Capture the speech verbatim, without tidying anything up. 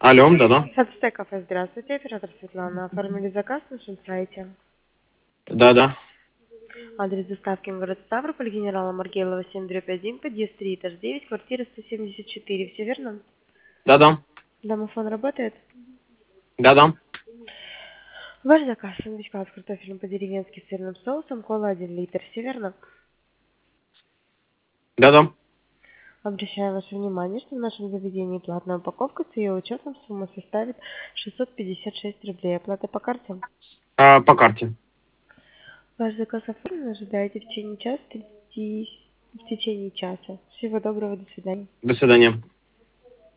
Алло, да-да. Садстэ кафе, здравствуйте, оператор Светлана. Оформили заказ на нашем сайте. Да-да. Адрес доставки город Ставрополь, генерала Маргелова, семь один, подъезд три, этаж девять, квартира сто семьдесят четыре. Все верно? Да-да. Домофон работает? Да-да. Ваш заказ, сэндвичка с картофелем по-деревенски с сырным соусом, кола один литр. Все верно? Да-да. Обращаю ваше внимание, что в нашем заведении платная упаковка с ее учетом сумма составит шестьсот пятьдесят шесть рублей. Оплата по карте. А, по карте. Ваш заказ оформлен, ожидаете в течение часа, тридцати в течение часа. Всего доброго, до свидания. До свидания.